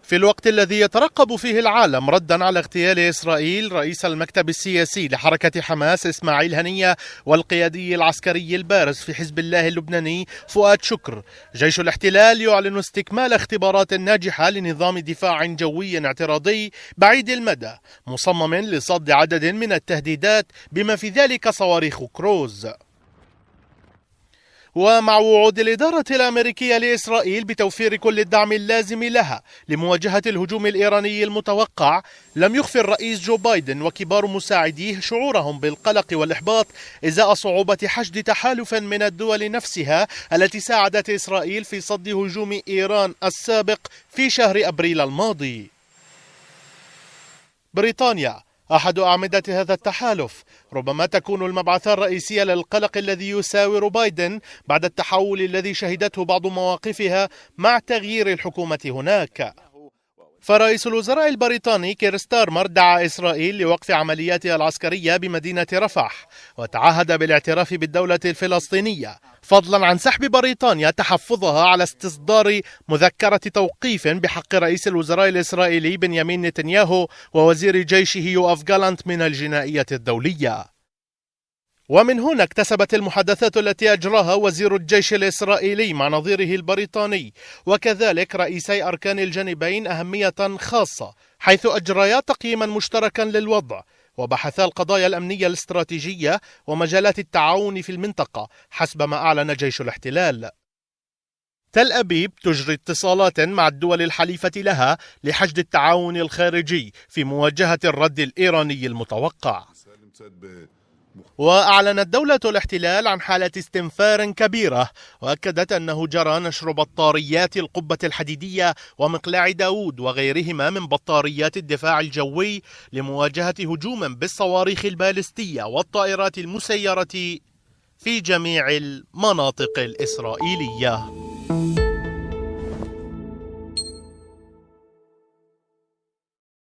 في الوقت الذي يترقب فيه العالم ردا على اغتيال إسرائيل رئيس المكتب السياسي لحركة حماس إسماعيل هنية والقيادي العسكري البارز في حزب الله اللبناني فؤاد شكر، جيش الاحتلال يعلن استكمال اختبارات ناجحة لنظام دفاع جوي اعتراضي بعيد المدى مصمم لصد عدد من التهديدات بما في ذلك صواريخ كروز. ومع وعود الإدارة الأمريكية لإسرائيل بتوفير كل الدعم اللازم لها لمواجهة الهجوم الإيراني المتوقع، لم يخفي الرئيس جو بايدن وكبار مساعديه شعورهم بالقلق والإحباط إزاء صعوبة حشد تحالف من الدول نفسها التي ساعدت إسرائيل في صد هجوم إيران السابق في شهر أبريل الماضي. بريطانيا أحد أعمدة هذا التحالف ربما تكون المبعث الرئيسي للقلق الذي يساور بايدن بعد التحول الذي شهدته بعض مواقفها مع تغيير الحكومة هناك. فرئيس الوزراء البريطاني كير ستارمر دعا إسرائيل لوقف عملياتها العسكرية بمدينة رفح وتعهد بالاعتراف بالدولة الفلسطينية، فضلا عن سحب بريطانيا تحفظها على استصدار مذكرة توقيف بحق رئيس الوزراء الإسرائيلي بنيامين نتنياهو ووزير جيشه يوآف جالانت من الجنائية الدولية. ومن هنا اكتسبت المحادثات التي أجراها وزير الجيش الإسرائيلي مع نظيره البريطاني وكذلك رئيسي أركان الجانبين أهمية خاصة، حيث أجريا تقييما مشتركا للوضع وبحثا القضايا الأمنية الاستراتيجية ومجالات التعاون في المنطقة حسب ما أعلن جيش الاحتلال. تل أبيب تجري اتصالات مع الدول الحليفة لها لحشد التعاون الخارجي في مواجهة الرد الإيراني المتوقع. وأعلنت دولة الاحتلال عن حالة استنفار كبيرة، وأكدت أنه جرى نشر بطاريات القبة الحديدية ومقلاع داود وغيرهما من بطاريات الدفاع الجوي لمواجهة هجوم بالصواريخ البالستية والطائرات المسيرة في جميع المناطق الإسرائيلية.